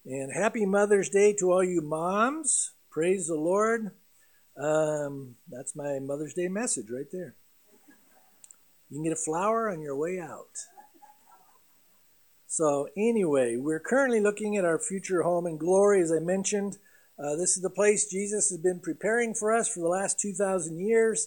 And happy Mother's Day to all you moms. Praise the Lord. That's my Mother's Day message right there. You can get a flower on your way out. So anyway, we're currently looking at our future home in glory. As I mentioned, this is the place Jesus has been preparing for us for the last 2,000 years.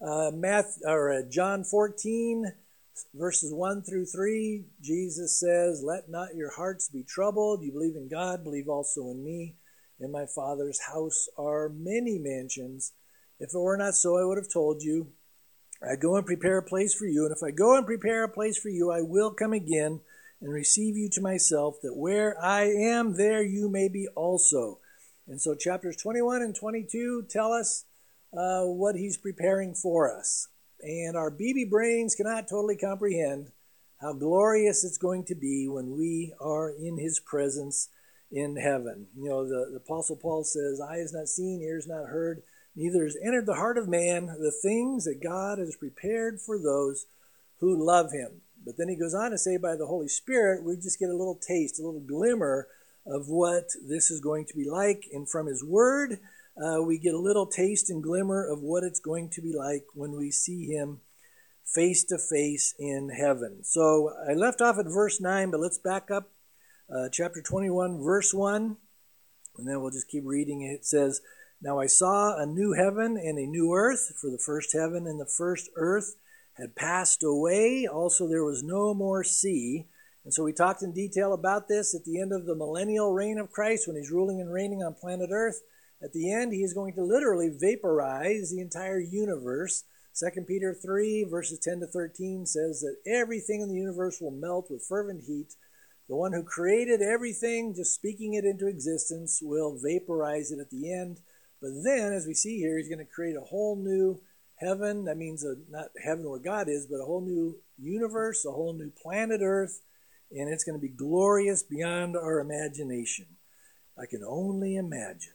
John 14, verses 1 through 3, Jesus says, "Let not your hearts be troubled. You believe in God, believe also in me. In my Father's house are many mansions. If it were not so, I would have told you. I go and prepare a place for you. And if I go and prepare a place for you, I will come again and receive you to myself, that where I am, there you may be also." And so chapters 21 and 22 tell us what he's preparing for us. And our baby brains cannot totally comprehend how glorious it's going to be when we are in his presence in heaven. You know, the Apostle Paul says, "Eye has not seen, ear has not heard, neither has entered the heart of man the things that God has prepared for those who love him." But then he goes on to say, by the Holy Spirit, we just get a little taste, a little glimmer of what this is going to be like. And from his word, we get a little taste and glimmer of what it's going to be like when we see him face to face in heaven. So I left off at verse 9, but let's back up. Chapter 21, verse 1, and then we'll just keep reading. It says, "Now I saw a new heaven and a new earth, for the first heaven and the first earth had passed away. Also there was no more sea." And so we talked in detail about this at the end of the millennial reign of Christ, when he's ruling and reigning on planet Earth. At the end, he is going to literally vaporize the entire universe. 2 Peter 3, verses 10 to 13 says that everything in the universe will melt with fervent heat. The one who created everything, just speaking it into existence, will vaporize it at the end. But then, as we see here, he's going to create a whole new heaven. That means not heaven where God is, but a whole new universe, a whole new planet Earth. And it's going to be glorious beyond our imagination. I can only imagine.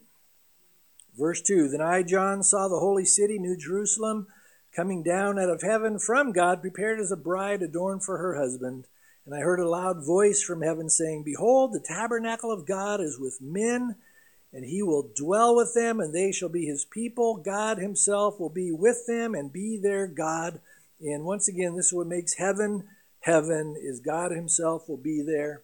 Verse 2, "Then I, John, saw the holy city, New Jerusalem, coming down out of heaven from God, prepared as a bride adorned for her husband. And I heard a loud voice from heaven saying, 'Behold, the tabernacle of God is with men, and he will dwell with them, and they shall be his people. God himself will be with them and be their God.'" And once again, this is what makes heaven heaven, is God himself will be there.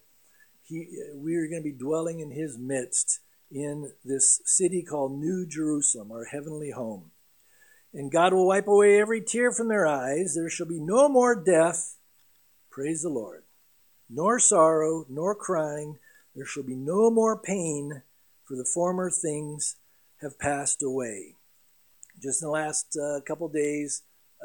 We are going to be dwelling in his midst in this city called New Jerusalem, our heavenly home. "And God will wipe away every tear from their eyes. There shall be no more death," praise the Lord, "nor sorrow, nor crying. There shall be no more pain, for the former things have passed away." Just in the last couple days,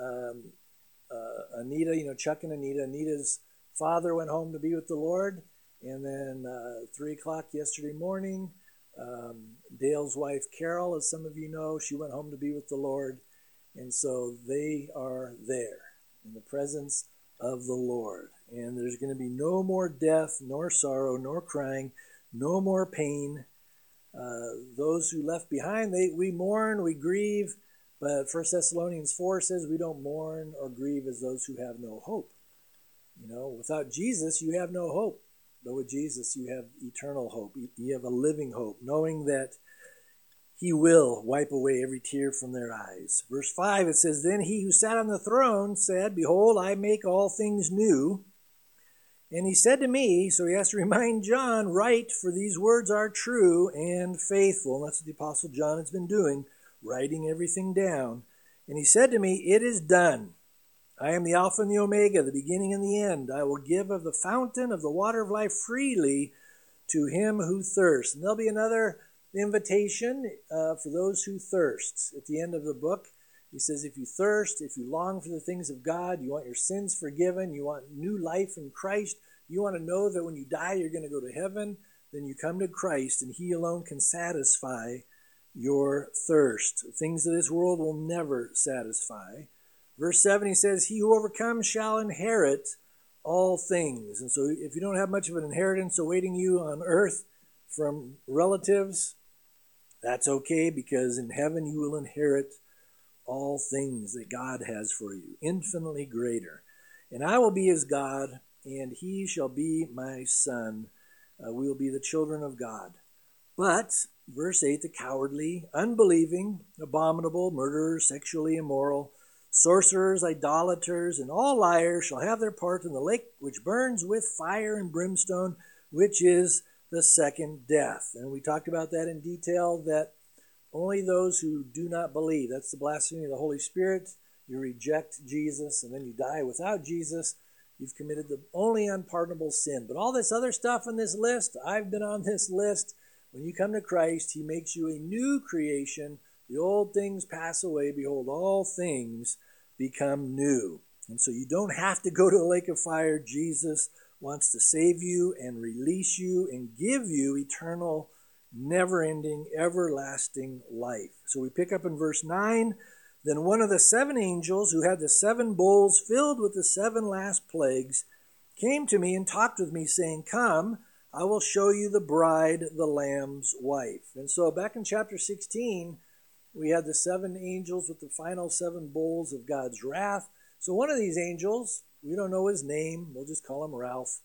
Anita, Chuck and Anita's father went home to be with the Lord. And then 3 o'clock yesterday morning, Dale's wife, Carol, as some of you know, she went home to be with the Lord. And so they are there in the presence of the Lord. And there's going to be no more death, nor sorrow, nor crying, no more pain. Those who left behind, we mourn, we grieve. But 1 Thessalonians 4 says we don't mourn or grieve as those who have no hope. Without Jesus, you have no hope. But with Jesus, you have eternal hope. You have a living hope, knowing that he will wipe away every tear from their eyes. Verse 5, it says, "Then he who sat on the throne said, 'Behold, I make all things new.' And he said to me," so he has to remind John, "Write, for these words are true and faithful." And that's what the Apostle John has been doing, writing everything down. "And he said to me, 'It is done. I am the Alpha and the Omega, the beginning and the end. I will give of the fountain of the water of life freely to him who thirsts.'" And there'll be another invitation for those who thirst. At the end of the book, he says, if you thirst, if you long for the things of God, you want your sins forgiven, you want new life in Christ, you want to know that when you die you're going to go to heaven, then you come to Christ, and he alone can satisfy your thirst. Things of this world will never satisfy. Verse 7, he says, "He who overcomes shall inherit all things." And so if you don't have much of an inheritance awaiting you on earth from relatives, that's okay, because in heaven you will inherit all things that God has for you, infinitely greater. "And I will be his God, and he shall be my son." We will be the children of God. But, verse 8, the cowardly, unbelieving, abominable, murderers, sexually immoral, sorcerers, idolaters, and all liars shall have their part in the lake which burns with fire and brimstone, which is the second death. And we talked about that in detail, that only those who do not believe, that's the blasphemy of the Holy Spirit, you reject Jesus, and then you die without Jesus, you've committed the only unpardonable sin. But all this other stuff on this list, I've been on this list. When you come to Christ, he makes you a new creation. The old things pass away. Behold, all things become new. And so you don't have to go to the lake of fire. Jesus wants to save you and release you and give you eternal, never-ending, everlasting life. So we pick up in verse 9. Then one of the 7 angels who had the 7 bowls filled with the 7 last plagues came to me and talked with me, saying, Come, I will show you the bride, the Lamb's wife. And so back in chapter 16, we had the 7 angels with the final 7 bowls of God's wrath. So one of these angels, we don't know his name, we'll just call him Ralph.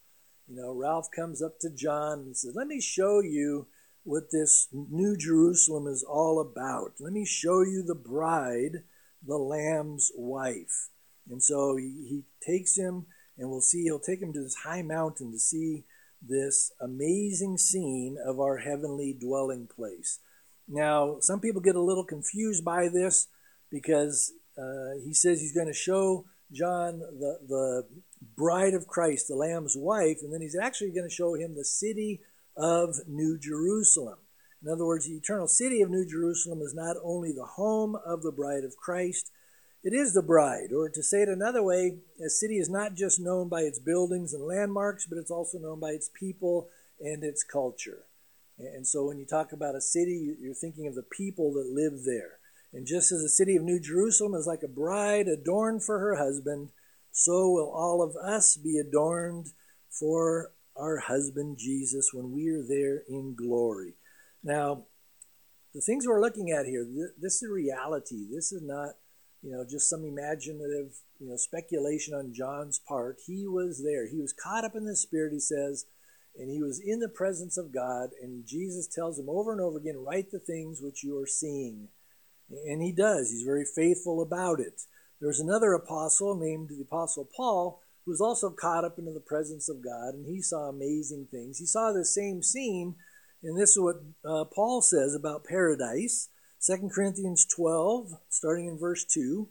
Ralph comes up to John and says, let me show you what this New Jerusalem is all about. Let me show you the bride, the Lamb's wife. And so he takes him, and we'll see, he'll take him to this high mountain to see this amazing scene of our heavenly dwelling place. Now, some people get a little confused by this because he says he's going to show John the bride of Christ, the Lamb's wife, and then he's actually going to show him the city of New Jerusalem. In other words, the eternal city of New Jerusalem is not only the home of the bride of Christ, it is the bride. Or to say it another way, a city is not just known by its buildings and landmarks, but it's also known by its people and its culture. And so when you talk about a city, you're thinking of the people that live there. And just as the city of New Jerusalem is like a bride adorned for her husband, so will all of us be adorned for our husband Jesus when we are there in glory. Now, the things we're looking at here, this is reality. This is not, just some imaginative, speculation on John's part. He was there. He was caught up in the Spirit, he says, and he was in the presence of God, and Jesus tells him over and over again, write the things which you are seeing. And he does. He's very faithful about it. There's another apostle named the Apostle Paul, who was also caught up into the presence of God, and he saw amazing things. He saw the same scene, and this is what Paul says about paradise. 2 Corinthians 12, starting in verse 2.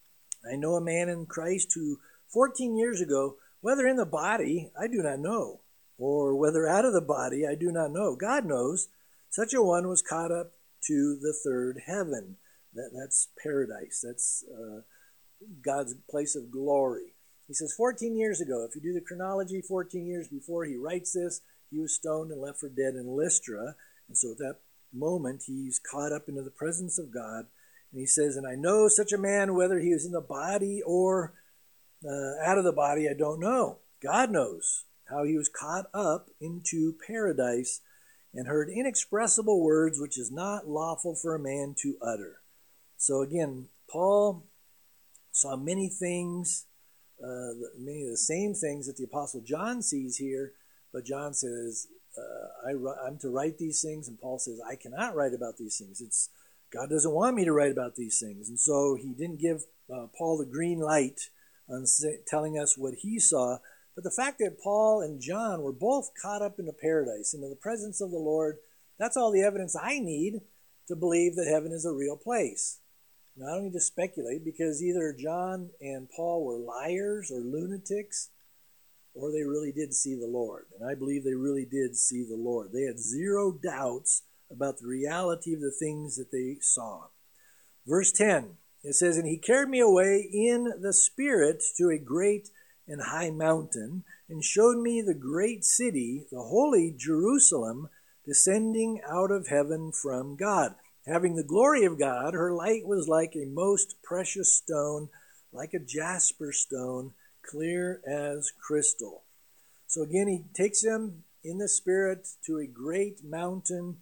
I know a man in Christ who 14 years ago, whether in the body, I do not know, or whether out of the body, I do not know. God knows. Such a one was caught up to the third heaven. That's paradise. That's God's place of glory. He says 14 years ago, if you do the chronology, 14 years before he writes this, he was stoned and left for dead in Lystra. And so at that moment, he's caught up into the presence of God. And he says, and I know such a man, whether he was in the body or out of the body, I don't know. God knows how he was caught up into paradise and heard inexpressible words which is not lawful for a man to utter. So again, Paul saw many things, many of the same things that the Apostle John sees here, but John says, I'm to write these things, and Paul says, I cannot write about these things. God doesn't want me to write about these things. And so he didn't give Paul the green light on telling us what he saw. But the fact that Paul and John were both caught up into paradise, into the presence of the Lord, that's all the evidence I need to believe that heaven is a real place. Now, I don't need to speculate, because either John and Paul were liars or lunatics, or they really did see the Lord. And I believe they really did see the Lord. They had zero doubts about the reality of the things that they saw. Verse 10, it says, and he carried me away in the Spirit to a great and high mountain, and showed me the great city, the holy Jerusalem, descending out of heaven from God. Having the glory of God, her light was like a most precious stone, like a jasper stone, clear as crystal. So again, he takes him in the Spirit to a great mountain.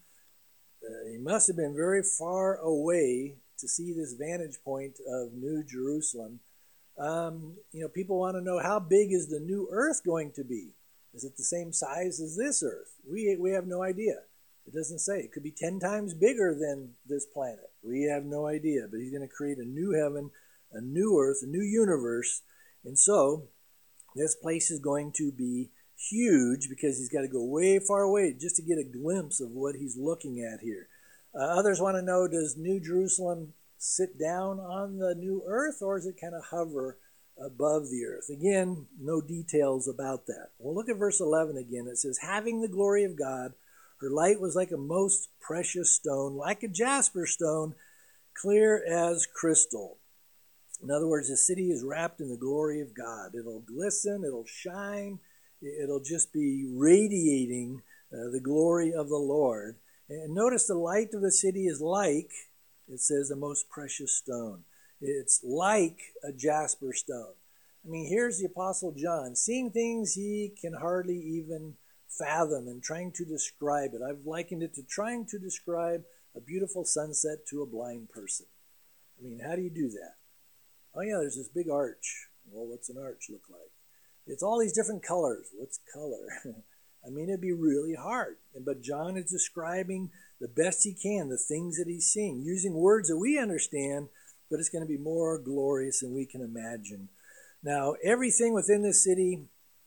He must have been very far away to see this vantage point of New Jerusalem. People want to know, how big is the new earth going to be? Is it the same size as this earth? We have no idea. It doesn't say. It could be 10 times bigger than this planet. We have no idea. But he's going to create a new heaven, a new earth, a new universe. And so this place is going to be huge because he's got to go way far away just to get a glimpse of what he's looking at here. Others want to know, does New Jerusalem sit down on the new earth, or does it kind of hover above the earth? Again, no details about that. We'll look at verse 11 again. It says, having the glory of God, her light was like a most precious stone, like a jasper stone, clear as crystal. In other words, the city is wrapped in the glory of God. It'll glisten, it'll shine, it'll just be radiating the glory of the Lord. And notice the light of the city is like, it says, a most precious stone. It's like a jasper stone. I mean, here's the Apostle John, seeing things he can hardly even fathom and trying to describe it. I've likened it to trying to describe a beautiful sunset to a blind person. I mean, how do you do that? Oh yeah, there's this big arch. Well, what's an arch look like? It's all these different colors. What's color? I mean, it'd be really hard. But John is describing the best he can, the things that he's seeing, using words that we understand, but it's going to be more glorious than we can imagine. Now, everything within this city,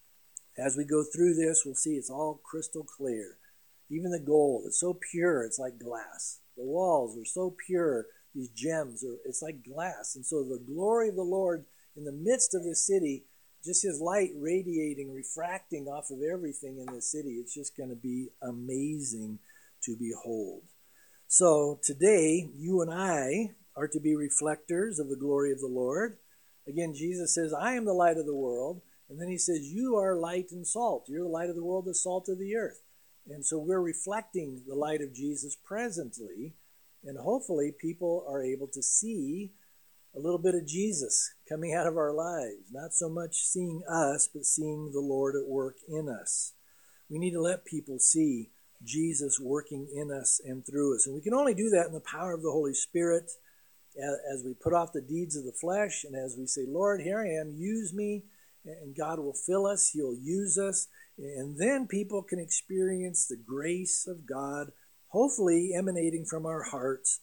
as we go through this, we'll see it's all crystal clear. Even the gold, it's so pure, it's like glass. The walls are so pure, these gems, it's like glass. And so the glory of the Lord in the midst of this city, just his light radiating, refracting off of everything in the city, it's just going to be amazing to behold. So today, you and I are to be reflectors of the glory of the Lord. Again, Jesus says, I am the light of the world. And then he says, you are light and salt. You're the light of the world, the salt of the earth. And so we're reflecting the light of Jesus presently. And hopefully people are able to see a little bit of Jesus coming out of our lives. Not so much seeing us, but seeing the Lord at work in us. We need to let people see Jesus working in us and through us. And we can only do that in the power of the Holy Spirit as we put off the deeds of the flesh and as we say, Lord, here I am, use me. And God will fill us, he'll use us, and then people can experience the grace of God, hopefully emanating from our hearts.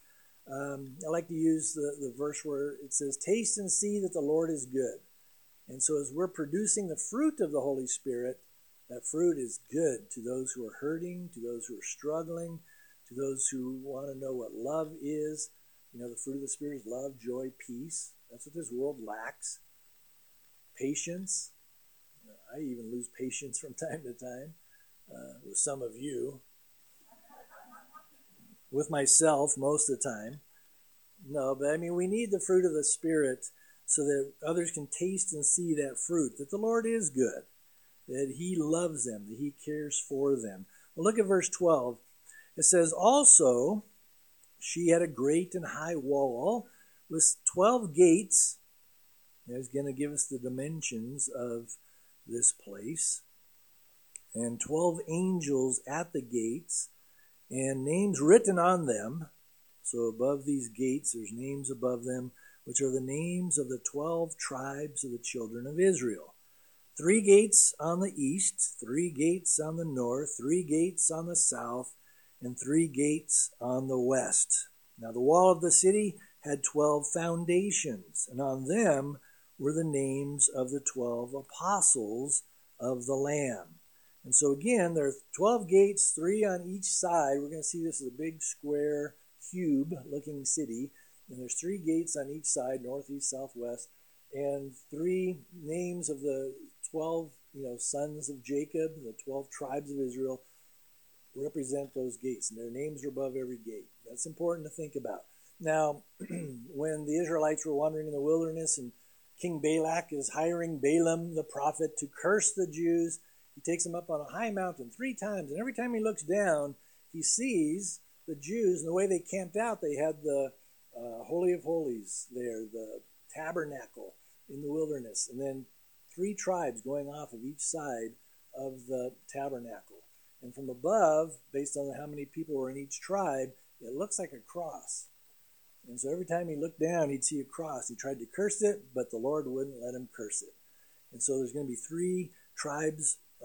I like to use the verse where it says, taste and see that the Lord is good. And so as we're producing the fruit of the Holy Spirit, that fruit is good to those who are hurting, to those who are struggling, to those who want to know what love is. You know, the fruit of the Spirit is love, joy, peace. That's what this world lacks. Patience. I even lose patience from time to time with some of you. With myself most of the time. No, but I mean, we need the fruit of the Spirit so that others can taste and see that fruit, that the Lord is good, that he loves them, that he cares for them. Well, look at verse 12. It says, also, she had a great and high wall with 12 gates. He's going to give us the dimensions of this place. And 12 angels at the gates, and names written on them. So above these gates, there's names above them, which are the names of the 12 tribes of the children of Israel. 3 gates on the east, 3 gates on the north, 3 gates on the south, and 3 gates on the west. Now the wall of the city had 12 foundations, and on them were the names of the 12 apostles of the Lamb. And so again, there are 12 gates, 3 on each side. We're going to see this as a big square cube-looking city. And there's 3 gates on each side, north, east, south, west. And 3 names of the 12 sons of Jacob, the 12 tribes of Israel, represent those gates. And their names are above every gate. That's important to think about. Now, when the Israelites were wandering in the wilderness and King Balak is hiring Balaam the prophet to curse the Jews, he takes them up on a high mountain 3 times, and every time he looks down, he sees the Jews, and the way they camped out, they had the Holy of Holies there, the tabernacle in the wilderness, and then 3 tribes going off of each side of the tabernacle. And from above, based on how many people were in each tribe, it looks like a cross. And so every time he looked down, he'd see a cross. He tried to curse it, but the Lord wouldn't let him curse it. And so there's going to be 3 tribes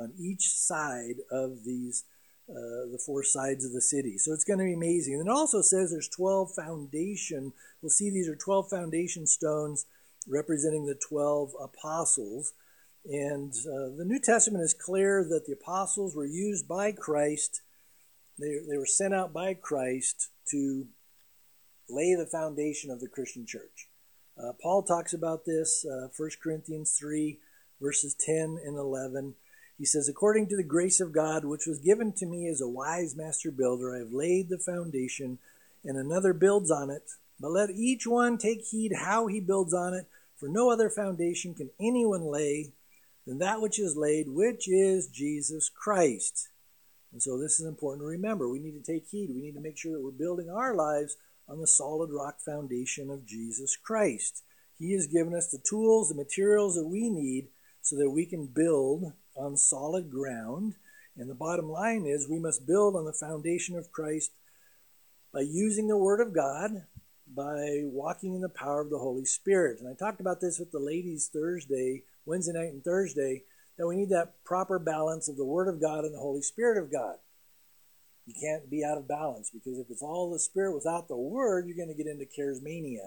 on each side of these, the four sides of the city. So it's going to be amazing. And it also says there's 12 foundation. We'll see these are 12 foundation stones representing the 12 apostles. And the New Testament is clear that the apostles were used by Christ. They were sent out by Christ to lay the foundation of the Christian church. Paul talks about this, 1 Corinthians 3, verses 10 and 11. He says, according to the grace of God, which was given to me as a wise master builder, I have laid the foundation, and another builds on it. But let each one take heed how he builds on it, for no other foundation can anyone lay than that which is laid, which is Jesus Christ. And so this is important to remember. We need to take heed. We need to make sure that we're building our lives on the solid rock foundation of Jesus Christ. He has given us the tools, the materials that we need so that we can build on solid ground. And the bottom line is we must build on the foundation of Christ by using the Word of God, by walking in the power of the Holy Spirit. And I talked about this with the ladies Wednesday night and Thursday, that we need that proper balance of the Word of God and the Holy Spirit of God. You can't be out of balance, because if it's all the Spirit without the Word, you're going to get into charismania.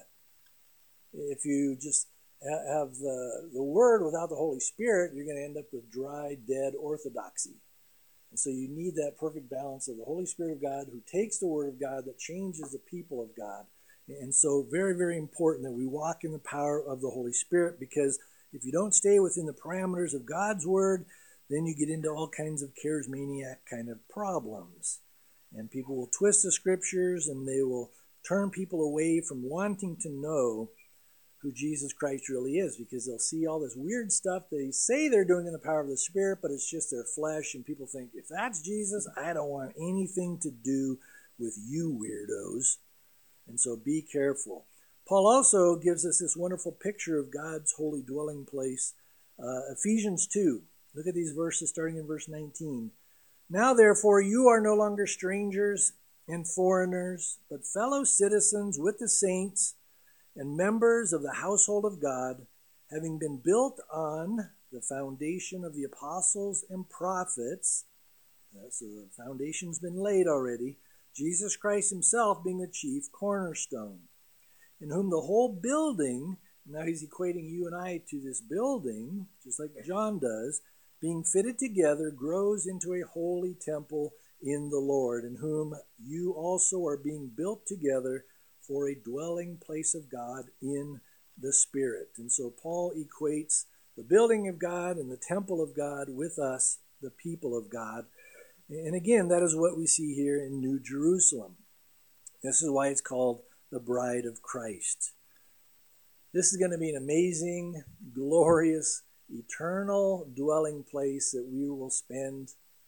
If you just have the Word without the Holy Spirit, you're going to end up with dry, dead orthodoxy. And so you need that perfect balance of the Holy Spirit of God who takes the Word of God that changes the people of God. And so very, very important that we walk in the power of the Holy Spirit, because if you don't stay within the parameters of God's Word, then you get into all kinds of charismaniac kind of problems. And people will twist the Scriptures, and they will turn people away from wanting to know who Jesus Christ really is, because they'll see all this weird stuff they say they're doing in the power of the Spirit, but it's just their flesh, and people think, if that's Jesus, I don't want anything to do with you weirdos. And so be careful. Paul also gives us this wonderful picture of God's holy dwelling place. Ephesians 2. Look at these verses starting in verse 19. Now therefore you are no longer strangers and foreigners, but fellow citizens with the saints and members of the household of God, having been built on the foundation of the apostles and prophets. So the foundation's been laid already. Jesus Christ himself being the chief cornerstone, in whom the whole building, now he's equating you and I to this building, just like John does, being fitted together, grows into a holy temple in the Lord, in whom you also are being built together for a dwelling place of God in the Spirit. And so Paul equates the building of God and the temple of God with us, the people of God. And again, that is what we see here in New Jerusalem. This is why it's called the bride of Christ. This is going to be an amazing, glorious, eternal dwelling place that we will spend.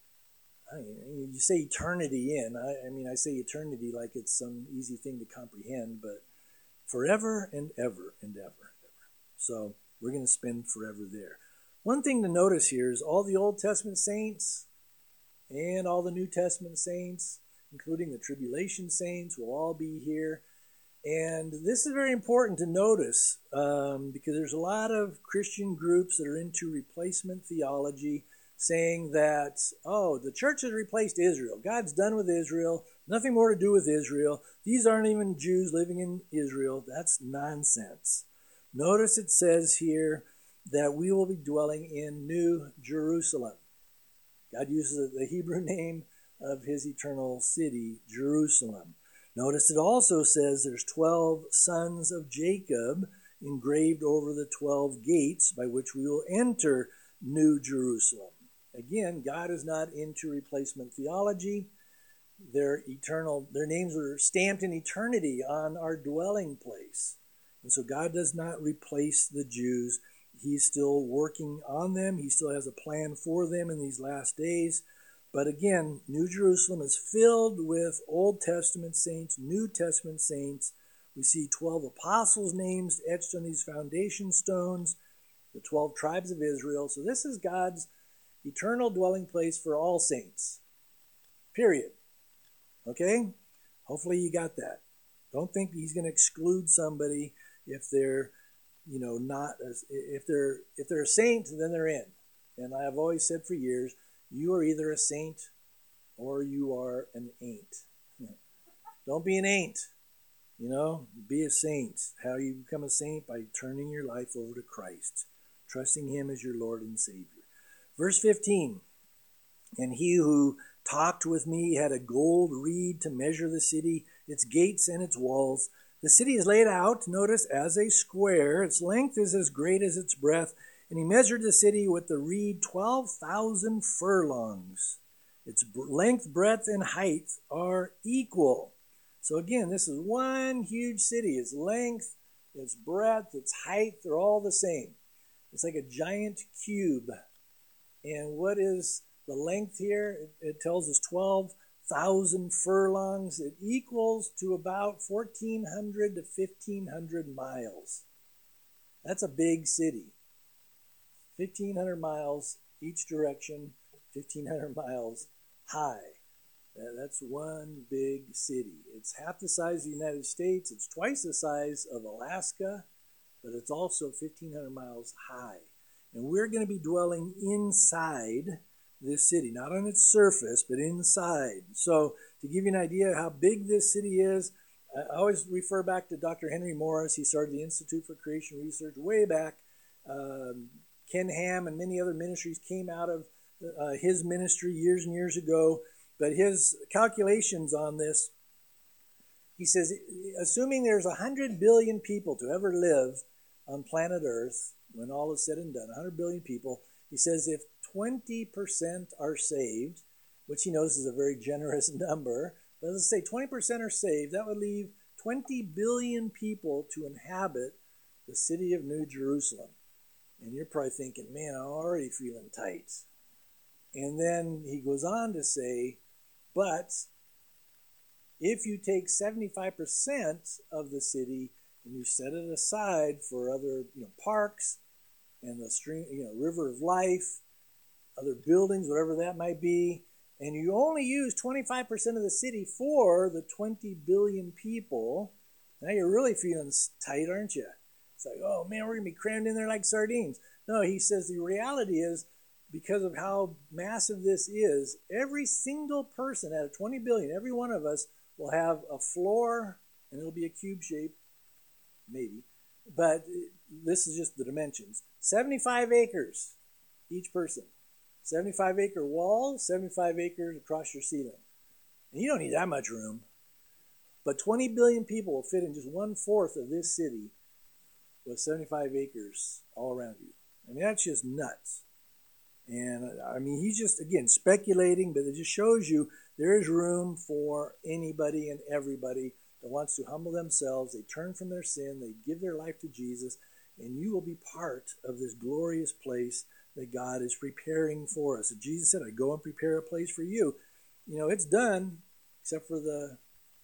You say eternity in. I say eternity like it's some easy thing to comprehend, but forever and ever and ever and ever. So we're going to spend forever there. One thing to notice here is all the Old Testament saints and all the New Testament saints, including the tribulation saints, will all be here. And this is very important to notice because there's a lot of Christian groups that are into replacement theology, saying that, the church has replaced Israel. God's done with Israel. Nothing more to do with Israel. These aren't even Jews living in Israel. That's nonsense. Notice it says here that we will be dwelling in New Jerusalem. God uses the Hebrew name of his eternal city, Jerusalem. Notice it also says there's 12 sons of Jacob engraved over the 12 gates by which we will enter New Jerusalem. Again, God is not into replacement theology. Their names are stamped in eternity on our dwelling place. And so God does not replace the Jews. He's still working on them. He still has a plan for them in these last days. But again, New Jerusalem is filled with Old Testament saints, New Testament saints. We see 12 apostles' names etched on these foundation stones, the 12 tribes of Israel. So this is God's eternal dwelling place for all saints. Period. Okay? Hopefully you got that. Don't think he's going to exclude somebody if they're, if they're a saint, then they're in. And I have always said for years, you are either a saint or you are an ain't. Don't be an ain't. Be a saint. How do you become a saint? By turning your life over to Christ, trusting him as your Lord and Savior. Verse 15, and he who talked with me had a gold reed to measure the city, its gates and its walls. The city is laid out, notice, as a square. Its length is as great as its breadth. And he measured the city with the reed 12,000 furlongs. Its length, breadth, and height are equal. So again, this is one huge city. Its length, its breadth, its height, they're all the same. It's like a giant cube. And what is the length here? It tells us 12,000 furlongs. It equals to about 1,400 to 1,500 miles. That's a big city. 1,500 miles each direction, 1,500 miles high. That's one big city. It's half the size of the United States. It's twice the size of Alaska, but it's also 1,500 miles high. And we're going to be dwelling inside this city, not on its surface, but inside. So to give you an idea of how big this city is, I always refer back to Dr. Henry Morris. He started the Institute for Creation Research way back. Ken Ham and many other ministries came out of his ministry years and years ago. But his calculations on this, he says, assuming there's 100 billion people to ever live on planet Earth, when all is said and done, 100 billion people, he says if 20% are saved, which he knows is a very generous number, but let's say 20% are saved, that would leave 20 billion people to inhabit the city of New Jerusalem. And you're probably thinking, man, I'm already feeling tight. And then he goes on to say, but if you take 75% of the city and you set it aside for other parks and the stream, river of life, other buildings, whatever that might be, and you only use 25% of the city for the 20 billion people, now you're really feeling tight, aren't you? It's like, oh man, we're going to be crammed in there like sardines. No, he says the reality is, because of how massive this is, every single person out of 20 billion, every one of us will have a floor, and it'll be a cube shape, maybe, but this is just the dimensions. 75 acres, each person. 75-acre wall, 75 acres across your ceiling. And you don't need that much room. But 20 billion people will fit in just 1/4 of this city with 75 acres all around you. I mean, that's just nuts. And I mean, he's just, again, speculating, but it just shows you there is room for anybody and everybody that wants to humble themselves. They turn from their sin, they give their life to Jesus, and you will be part of this glorious place that God is preparing for us. And Jesus said, I go and prepare a place for you. It's done, except for the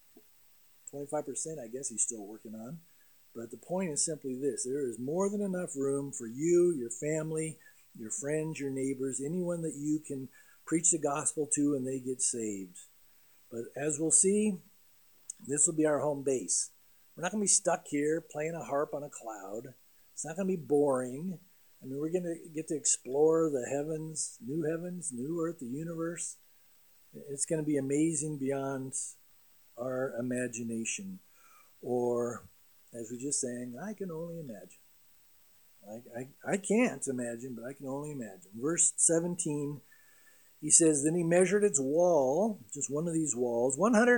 25%, I guess he's still working on. But the point is simply this: there is more than enough room for you, your family, your friends, your neighbors, anyone that you can preach the gospel to and they get saved. But as we'll see, this will be our home base. We're not going to be stuck here playing a harp on a cloud. It's not going to be boring. I mean, we're going to get to explore the heavens, new earth, the universe. It's going to be amazing beyond our imagination. Or, as we just sang, I can only imagine. I can't imagine, but I can only imagine. Verse 17, he says, then he measured its wall, just one of these walls,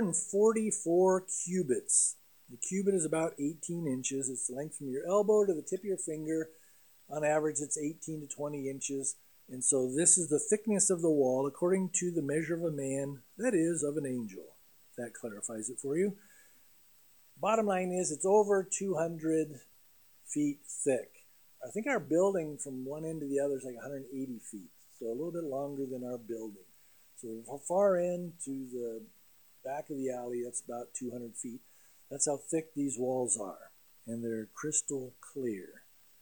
144 cubits. The cubit is about 18 inches. It's the length from your elbow to the tip of your finger. On average, it's 18 to 20 inches. And so this is the thickness of the wall according to the measure of a man, that is, of an angel. That clarifies it for you. Bottom line is, it's over 200 feet thick. I think our building from one end to the other is like 180 feet, so a little bit longer than our building. So from far end to the back of the alley, that's about 200 feet. That's how thick these walls are, and they're crystal clear.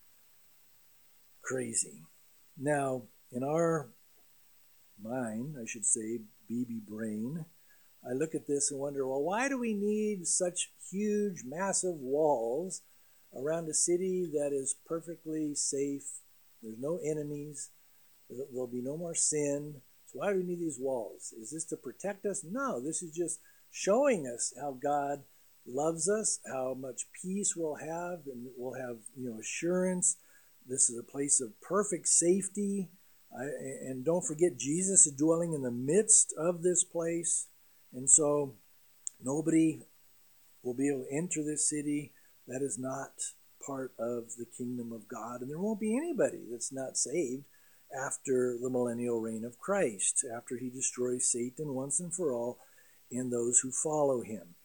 Crazy. Now, in our mind, I should say, BB brain, I look at this and wonder, well, why do we need such huge, massive walls around a city that is perfectly safe? There's no enemies. There'll be no more sin. So why do we need these walls? Is this to protect us? No, this is just showing us how God loves us, how much peace we'll have, and we'll have assurance. This is a place of perfect safety. And don't forget, Jesus is dwelling in the midst of this place. And so nobody will be able to enter this city that is not part of the kingdom of God. And there won't be anybody that's not saved after the millennial reign of Christ, after he destroys Satan once and for all and those who follow him.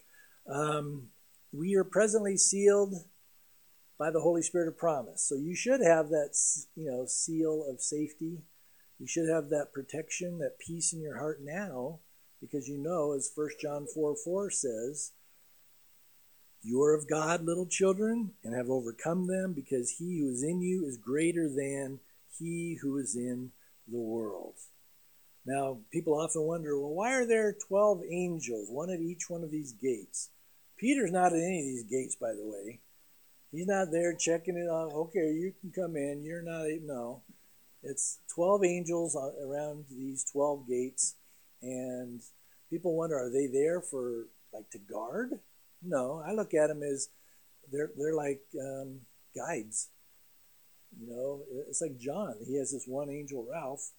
We are presently sealed by the Holy Spirit of promise. So you should have that, seal of safety. You should have that protection, that peace in your heart now, because as 1 John 4:4 says, you are of God, little children, and have overcome them, because he who is in you is greater than he who is in the world. Now, people often wonder, well, why are there 12 angels, one at each one of these gates? Peter's not at any of these gates, by the way. He's not there checking it out. Okay, you can come in. You're not. No. It's 12 angels around these 12 gates. And people wonder, are they there for, to guard? No, I look at them as they're like guides. It's like John. He has this one angel, Ralph.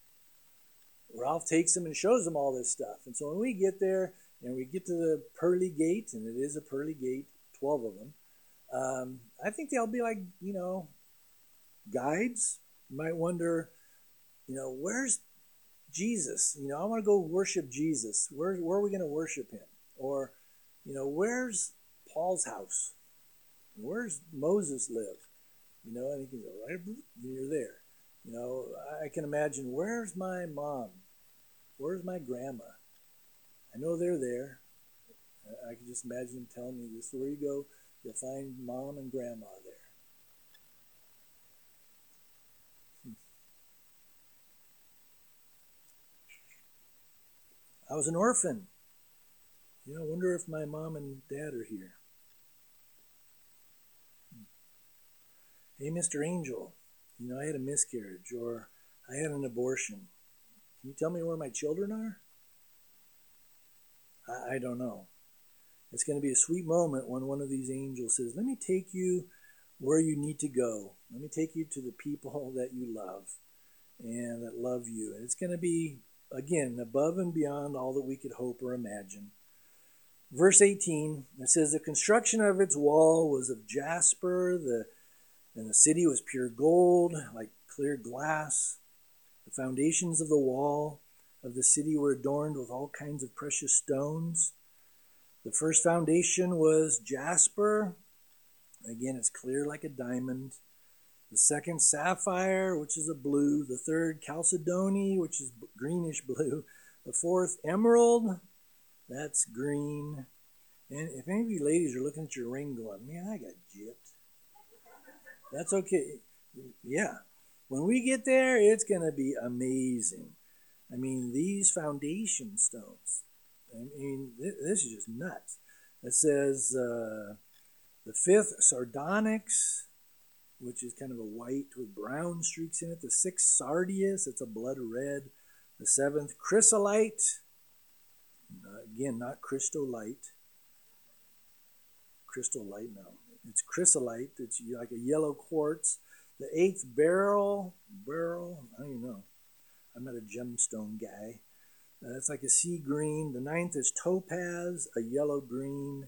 Ralph takes him and shows him all this stuff. And so when we get there and we get to the pearly gate, and it is a pearly gate, 12 of them, I think they'll be like, guides. You might wonder, where's Jesus? I want to go worship Jesus. Where are we going to worship him? Or, where's Paul's house? Where's Moses live? And you can go, right, you're there. I can imagine, where's my mom? Where's my grandma? I know they're there. I can just imagine them telling me, this is where you go. You'll find mom and grandma there. I was an orphan. I wonder if my mom and dad are here. Hey, Mr. Angel, I had a miscarriage, or I had an abortion. Can you tell me where my children are? I don't know. It's going to be a sweet moment when one of these angels says, let me take you where you need to go. Let me take you to the people that you love and that love you. And it's going to be, again, above and beyond all that we could hope or imagine. Verse 18, it says, the construction of its wall was of jasper, and the city was pure gold, like clear glass. The foundations of the wall of the city were adorned with all kinds of precious stones. The first foundation was jasper. Again, it's clear like a diamond. The second, sapphire, which is a blue. The third, chalcedony, which is greenish blue. The fourth, emerald, that's green. And if any of you ladies are looking at your ring going, man, I got gypped. That's okay. Yeah. When we get there, it's going to be amazing. I mean, these foundation stones, this is just nuts. It says the fifth, sardonyx, which is kind of a white with brown streaks in it. The sixth, sardius, it's a blood red. The seventh, chrysolite. Again, not crystolite. Crystolite, no. It's chrysolite. It's like a yellow quartz. The eighth, beryl, I don't even know. I'm not a gemstone guy. It's like a sea green. The ninth is topaz, a yellow green.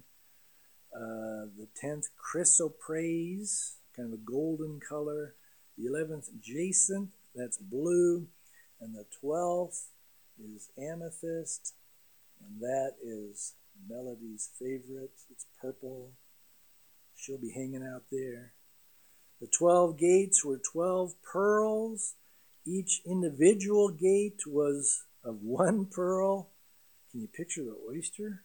The 10th, chrysoprase, kind of a golden color. The 11th, jacinth, that's blue. And the 12th is amethyst, and that is Melody's favorite. It's purple. She'll be hanging out there. The 12 gates were 12 pearls. Each individual gate was of one pearl. Can you picture the oyster?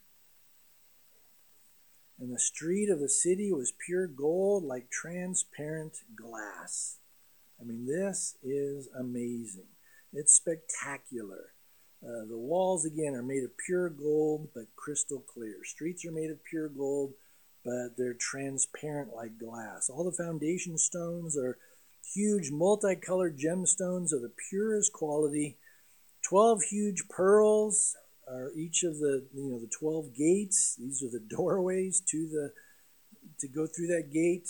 And the street of the city was pure gold, like transparent glass. I mean, this is amazing. It's spectacular. The walls, again, are made of pure gold, but crystal clear. Streets are made of pure gold, but they're transparent like glass. All the foundation stones are huge multicolored gemstones of the purest quality. 12 huge pearls are each of the 12 gates. These are the doorways to go through that gate.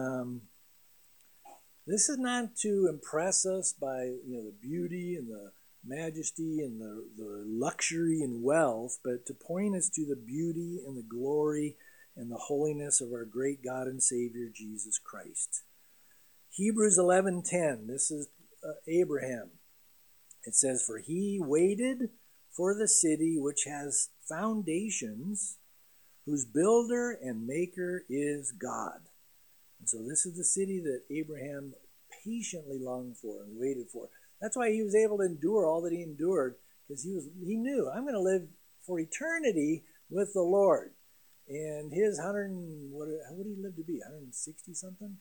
This is not to impress us by the beauty and the majesty and the luxury and wealth, but to point us to the beauty and the glory and the holiness of our great God and Savior Jesus Christ. Hebrews 11:10. This is Abraham. It says, "For he waited for the city which has foundations, whose builder and maker is God." And so this is the city that Abraham patiently longed for and waited for. That's why he was able to endure all that he endured, because he knew, I'm going to live for eternity with the Lord. And his how would he live to be? 160 something?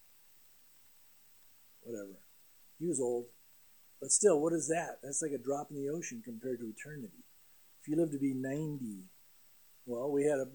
Whatever. He was old. But still, what is that? That's like a drop in the ocean compared to eternity. If you live to be 90, well, we had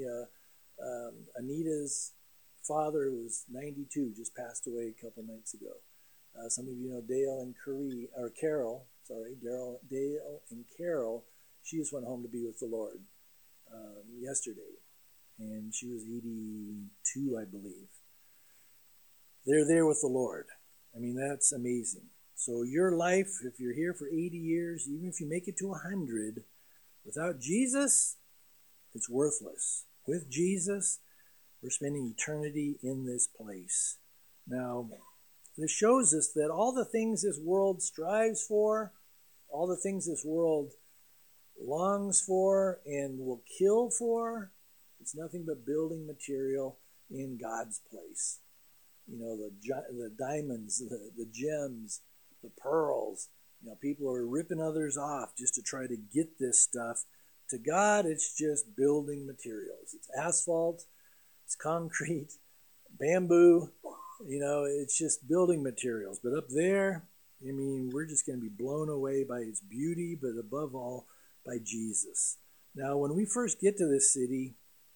Anita's father was 92, just passed away a couple nights ago. Some of you know Dale and Carol. Dale and Carol. She just went home to be with the Lord yesterday, and she was 82, I believe. They're there with the Lord. I mean, that's amazing. So your life, if you're here for 80 years, even if you make it to 100, without Jesus, it's worthless. With Jesus, we're spending eternity in this place. Now, this shows us that all the things this world strives for, all the things this world longs for and will kill for, it's nothing but building material in God's place. The diamonds, the gems, the pearls. People are ripping others off just to try to get this stuff. To God, it's just building materials. It's asphalt, it's concrete, bamboo. It's just building materials. But up there, we're just going to be blown away by its beauty, but above all, by Jesus. Now, when we first get to this city,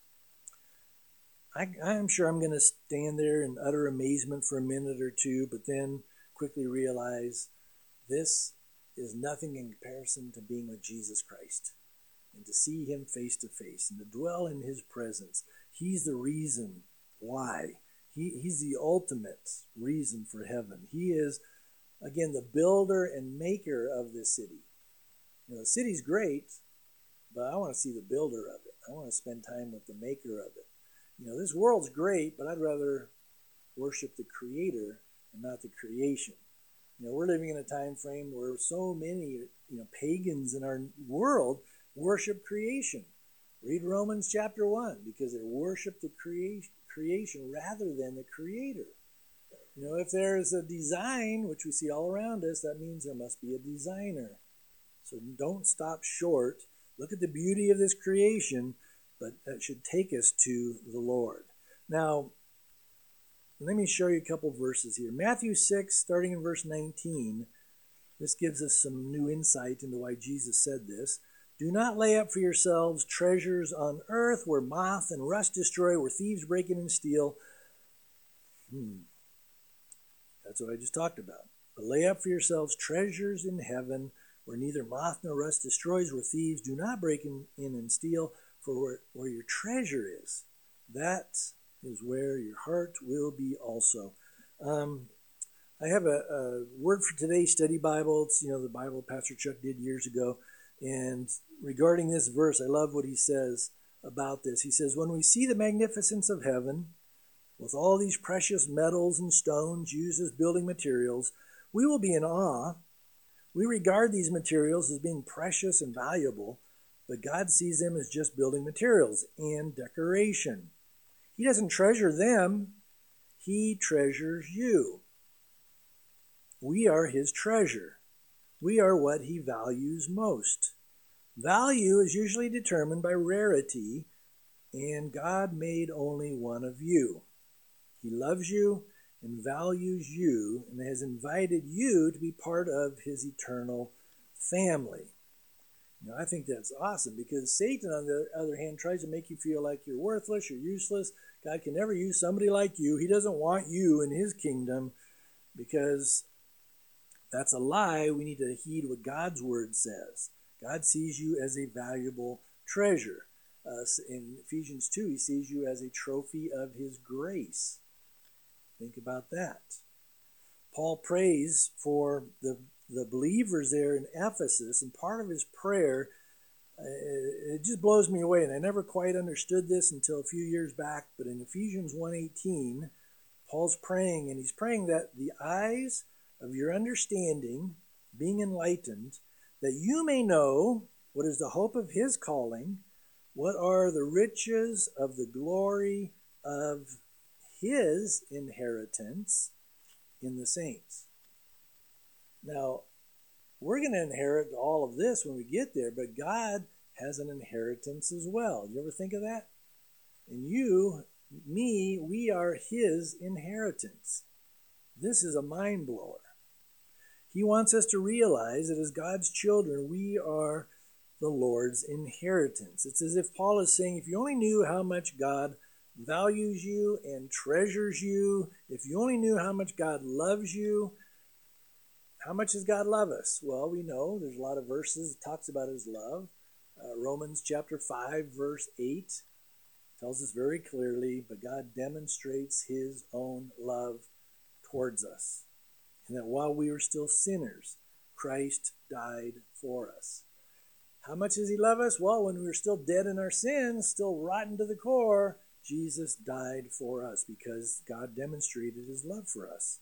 I'm sure I'm going to stand there in utter amazement for a minute or two, but then quickly realize this is nothing in comparison to being with Jesus Christ and to see him face to face and to dwell in his presence. He's the reason why. He's the ultimate reason for heaven. He is, again, the builder and maker of this city. The city's great, but I want to see the builder of it. I want to spend time with the maker of it. This world's great, but I'd rather worship the Creator and not the creation. We're living in a time frame where so many, pagans in our world worship creation. Read Romans chapter 1, because they worship the creation rather than the Creator. If there's a design, which we see all around us, that means there must be a designer. So don't stop short. Look at the beauty of this creation, but that should take us to the Lord. Now, let me show you a couple verses here. Matthew 6, starting in verse 19, this gives us some new insight into why Jesus said this. "Do not lay up for yourselves treasures on earth where moth and rust destroy, where thieves break in and steal." That's what I just talked about. "But lay up for yourselves treasures in heaven where neither moth nor rust destroys, where thieves do not break in and steal. For where your treasure is, that is where your heart will be also." I have a Word for Today study Bible. It's, the Bible Pastor Chuck did years ago. And regarding this verse, I love what he says about this. He says, "When we see the magnificence of heaven, with all these precious metals and stones used as building materials, we will be in awe. We regard these materials as being precious and valuable, but God sees them as just building materials and decoration. He doesn't treasure them. He treasures you. We are his treasure. We are what he values most. Value is usually determined by rarity, and God made only one of you. He loves you and values you and has invited you to be part of his eternal family." I think that's awesome, because Satan, on the other hand, tries to make you feel like you're worthless, you're useless. God can never use somebody like you. He doesn't want you in his kingdom. because that's a lie. We need to heed what God's word says. God sees you as a valuable treasure. In Ephesians 2, he sees you as a trophy of his grace. Think about that. Paul prays for the believers there in Ephesus, and part of his prayer, it just blows me away, and I never quite understood this until a few years back, but in Ephesians 1:18, Paul's praying, and he's praying that the eyes of your understanding being enlightened, that you may know what is the hope of his calling, what are the riches of the glory of his inheritance in the saints. Now, we're going to inherit all of this when we get there, but God has an inheritance as well. You ever think of that? And you, me, we are his inheritance. This is a mind blower. He wants us to realize that as God's children, we are the Lord's inheritance. It's as if Paul is saying, if you only knew how much God values you and treasures you, if you only knew how much God loves you, how much does God love us? Well, we know there's a lot of verses that talks about his love. Romans chapter 5, verse 8 tells us very clearly, but God demonstrates his own love towards us. And that while we were still sinners, Christ died for us. How much does he love us? Well, when we were still dead in our sins, still rotten to the core, Jesus died for us because God demonstrated his love for us.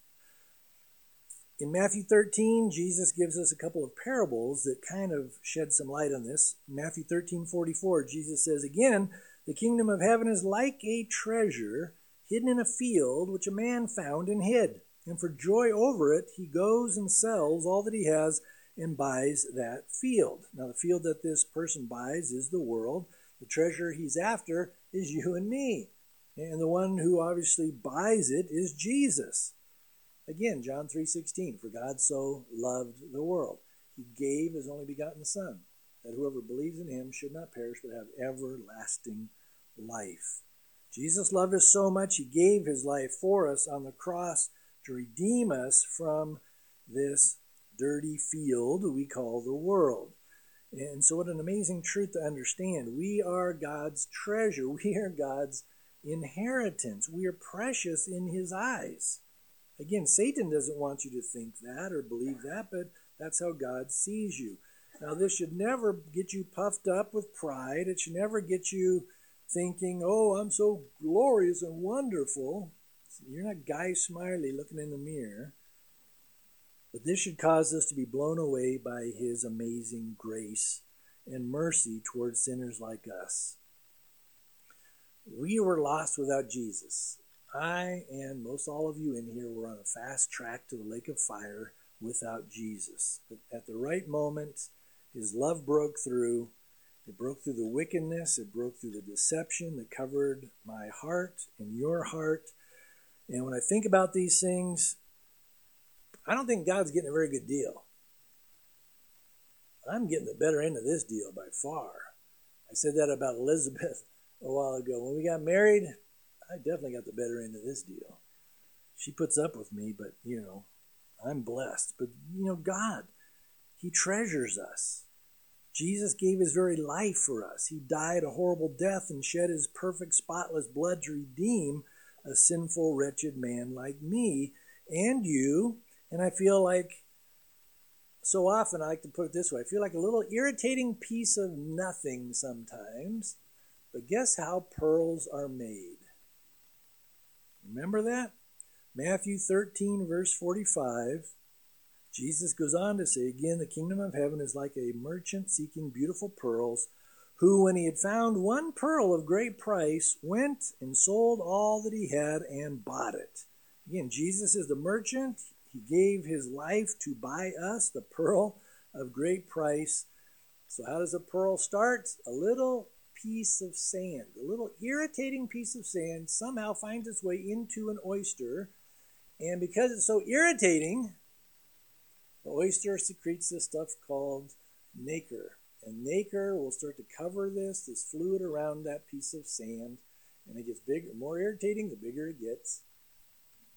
In Matthew 13, Jesus gives us a couple of parables that kind of shed some light on this. Matthew 13:44, Jesus says, again, the kingdom of heaven is like a treasure hidden in a field, which a man found and hid. And for joy over it, he goes and sells all that he has and buys that field. Now, the field that this person buys is the world. The treasure he's after is you and me. And the one who obviously buys it is Jesus. Again, John 3:16, for God so loved the world. He gave his only begotten Son, that whoever believes in him should not perish but have everlasting life. Jesus loved us so much, he gave his life for us on the cross to redeem us from this dirty field we call the world. And so what an amazing truth to understand. We are God's treasure. We are God's inheritance. We are precious in his eyes. Again, Satan doesn't want you to think that or believe that, but that's how God sees you. Now, this should never get you puffed up with pride. It should never get you thinking, oh, I'm so glorious and wonderful. You're not Guy Smiley looking in the mirror. But this should cause us to be blown away by his amazing grace and mercy towards sinners like us. We were lost without Jesus. I and most all of you in here were on a fast track to the lake of fire without Jesus. But at the right moment, his love broke through. It broke through the wickedness. It broke through the deception that covered my heart and your heart. And when I think about these things, I don't think God's getting a very good deal. I'm getting the better end of this deal by far. I said that about Elizabeth a while ago. When we got married, I definitely got the better end of this deal. She puts up with me, but, I'm blessed. But, God, he treasures us. Jesus gave his very life for us. He died a horrible death and shed his perfect, spotless blood to redeem a sinful, wretched man like me and you. And I feel like, so often I like to put it this way, I feel like a little irritating piece of nothing sometimes. But guess how pearls are made? Remember that? Matthew 13, verse 45. Jesus goes on to say, again, the kingdom of heaven is like a merchant seeking beautiful pearls, who, when he had found one pearl of great price, went and sold all that he had and bought it. Again, Jesus is the merchant. He gave his life to buy us the pearl of great price. So how does a pearl start? A little piece of sand, a little irritating piece of sand somehow finds its way into an oyster. And because it's so irritating, the oyster secretes this stuff called nacre. And nacre will start to cover this fluid around that piece of sand. And it gets bigger, more irritating the bigger it gets.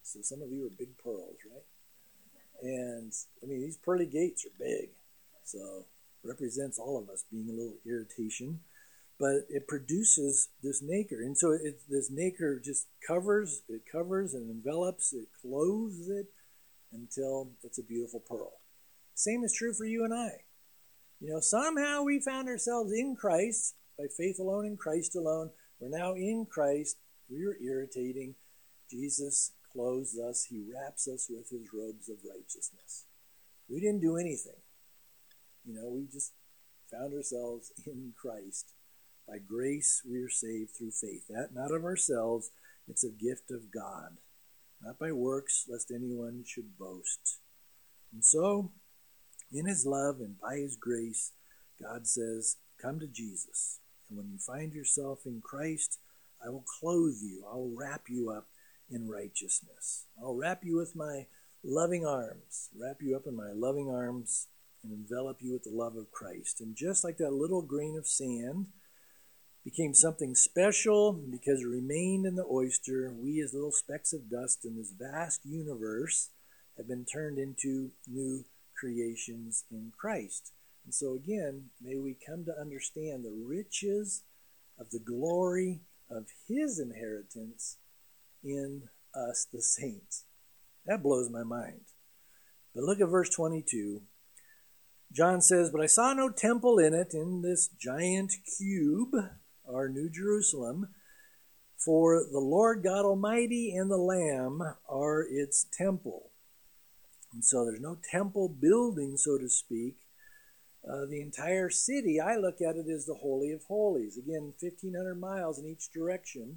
So some of you are big pearls, right? And, I mean, these pearly gates are big. So represents all of us being a little irritation. But it produces this nacre. And so this nacre just covers and envelops, it clothes it until it's a beautiful pearl. Same is true for you and I. You know, somehow we found ourselves in Christ, by faith alone in Christ alone. We're now in Christ. We are irritating. Jesus clothes us. He wraps us with his robes of righteousness. We didn't do anything. You know, we just found ourselves in Christ. By grace we are saved through faith. That not of ourselves, it's a gift of God. Not by works, lest anyone should boast. And so, in his love and by his grace, God says, come to Jesus. And when you find yourself in Christ, I will clothe you. I will wrap you up in righteousness. I'll wrap you with my loving arms. Wrap you up in my loving arms and envelop you with the love of Christ. And just like that little grain of sand became something special because it remained in the oyster, we as little specks of dust in this vast universe have been turned into new creations in Christ. And so again, may we come to understand the riches of the glory of his inheritance in us, the saints. That blows my mind. But look at verse 22. John says, but I saw no temple in it, in this giant cube, our New Jerusalem, for the Lord God Almighty and the Lamb are its temple. And so there's no temple building, so to speak. The entire city, I look at it as the Holy of Holies. Again, 1,500 miles in each direction.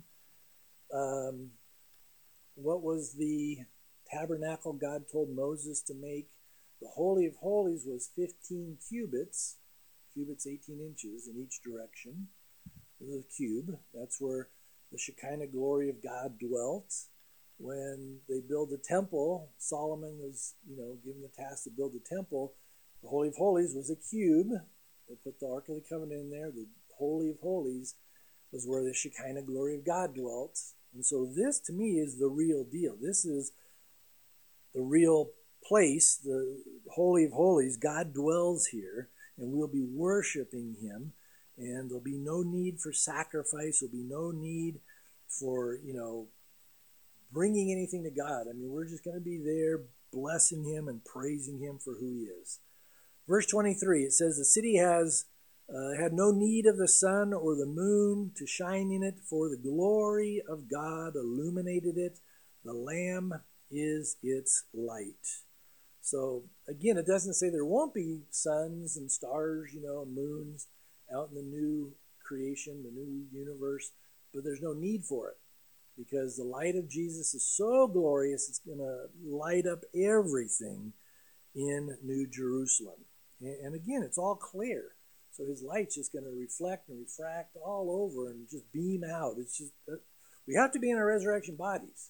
What was the tabernacle God told Moses to make? The Holy of Holies was 15 cubits 18 inches in each direction. The cube, that's where the Shekinah glory of God dwelt. When they built the temple, Solomon was, given the task to build the temple. The Holy of Holies was a cube. They put the Ark of the Covenant in there. The Holy of Holies was where the Shekinah glory of God dwelt. And so this, to me, is the real deal. This is the real place, the Holy of Holies. God dwells here, and we'll be worshiping him. And there'll be no need for sacrifice. There'll be no need for, bringing anything to God. I mean, we're just going to be there blessing him and praising him for who he is. Verse 23, it says, the city has had no need of the sun or the moon to shine in it, for the glory of God illuminated it. The Lamb is its light. So, again, it doesn't say there won't be suns and stars, moons out in the new creation, the new universe, but there's no need for it because the light of Jesus is so glorious, it's going to light up everything in New Jerusalem. And again, it's all clear. So his light's just going to reflect and refract all over and just beam out. It's just, we have to be in our resurrection bodies.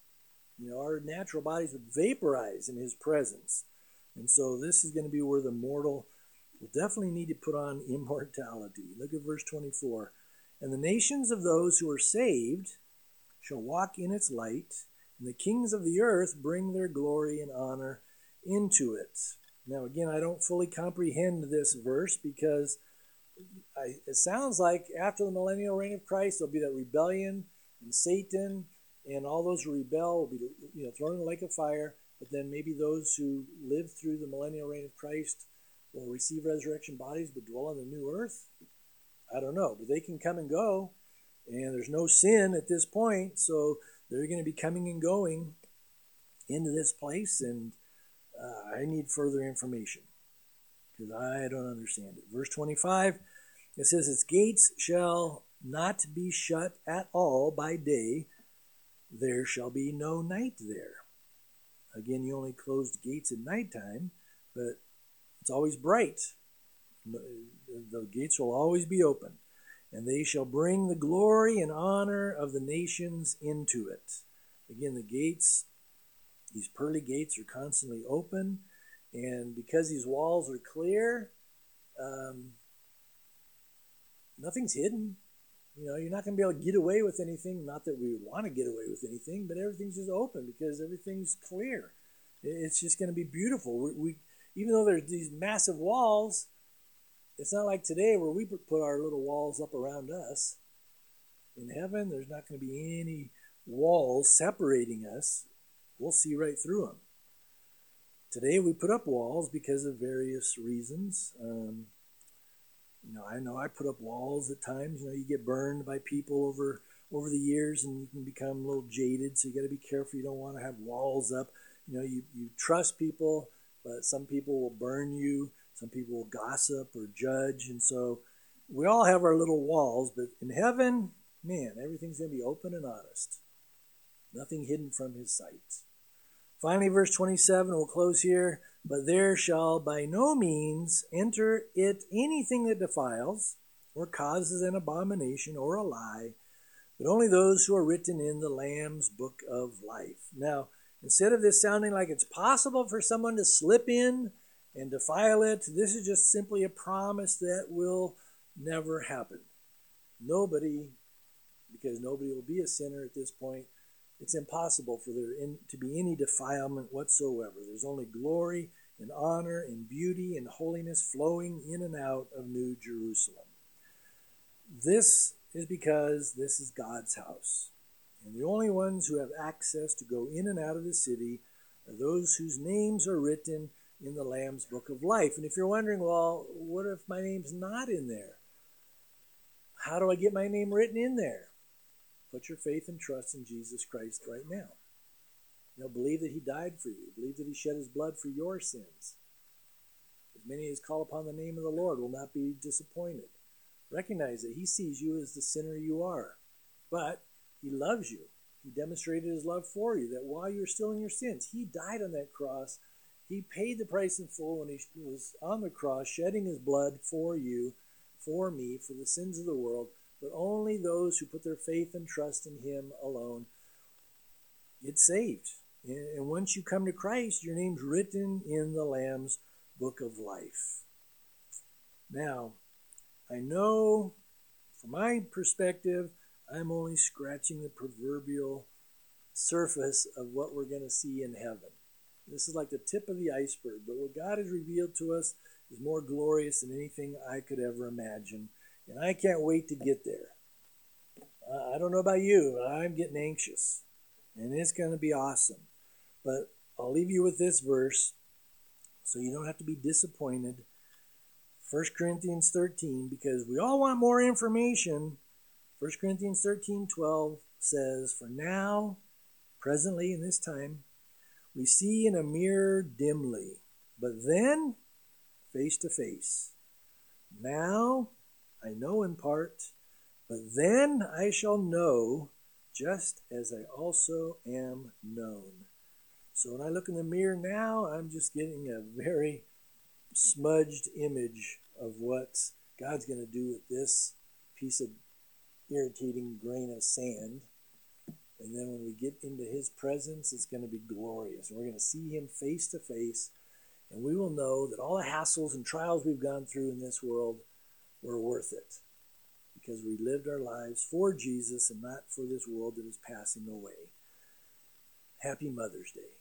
Our natural bodies would vaporize in his presence. And so this is going to be where the mortal will definitely need to put on immortality. Look at verse 24. And the nations of those who are saved shall walk in its light, and the kings of the earth bring their glory and honor into it. Now, again, I don't fully comprehend this verse because it sounds like after the millennial reign of Christ, there'll be that rebellion, and Satan and all those who rebel will be thrown in the lake of fire. But then maybe those who live through the millennial reign of Christ will receive resurrection bodies but dwell on the new earth. I don't know, but they can come and go, and there's no sin at this point, so they're going to be coming and going into this place, and I need further information because I don't understand it. Verse 25, it says, its gates shall not be shut at all by day. There shall be no night there. Again, you only close the gates at nighttime, but it's always bright. The gates will always be open. And they shall bring the glory and honor of the nations into it. Again, the gates, these pearly gates are constantly open. And because these walls are clear, nothing's hidden. You're not going to be able to get away with anything. Not that we would want to get away with anything, but everything's just open because everything's clear. It's just going to be beautiful. We even though there's these massive walls, it's not like today where we put our little walls up around us. In heaven, there's not going to be any walls separating us. We'll see right through them. Today we put up walls because of various reasons. I know I put up walls at times. You get burned by people over the years, and you can become a little jaded. So you got to be careful. You don't want to have walls up. You trust people, but some people will burn you. Some people will gossip or judge, and so we all have our little walls. But in heaven, man, everything's going to be open and honest. Nothing hidden from his sight. Finally, verse 27, we'll close here. But there shall by no means enter it anything that defiles, or causes an abomination, or a lie, but only those who are written in the Lamb's book of life. Now, instead of this sounding like it's possible for someone to slip in and defile it, this is just simply a promise that will never happen. Nobody, because nobody will be a sinner at this point, it's impossible for there to be any defilement whatsoever. There's only glory and honor and beauty and holiness flowing in and out of New Jerusalem. This is because this is God's house. And the only ones who have access to go in and out of the city are those whose names are written in the Lamb's book of life. And if you're wondering, well, what if my name's not in there? How do I get my name written in there? Put your faith and trust in Jesus Christ right now. Believe that he died for you. Believe that he shed his blood for your sins. As many as call upon the name of the Lord will not be disappointed. Recognize that he sees you as the sinner you are. But he loves you. He demonstrated his love for you, that while you're still in your sins, he died on that cross. He paid the price in full when he was on the cross, shedding his blood for you, for me, for the sins of the world. But only those who put their faith and trust in him alone get saved. And once you come to Christ, your name's written in the Lamb's book of life. Now, I know from my perspective, I'm only scratching the proverbial surface of what we're going to see in heaven. This is like the tip of the iceberg, but what God has revealed to us is more glorious than anything I could ever imagine. And I can't wait to get there. I don't know about you, but I'm getting anxious. And it's going to be awesome. But I'll leave you with this verse so you don't have to be disappointed. 1 Corinthians 13, because we all want more information. 1 Corinthians 13:12 says, For now, presently in this time, we see in a mirror dimly, but then face to face. Now I know in part, but then I shall know just as I also am known. So when I look in the mirror now, I'm just getting a very smudged image of what God's going to do with this piece of irritating grain of sand. And then when we get into his presence, it's going to be glorious. We're going to see him face to face, and we will know that all the hassles and trials we've gone through in this world were worth it, because we lived our lives for Jesus and not for this world that is passing away. Happy Mother's Day.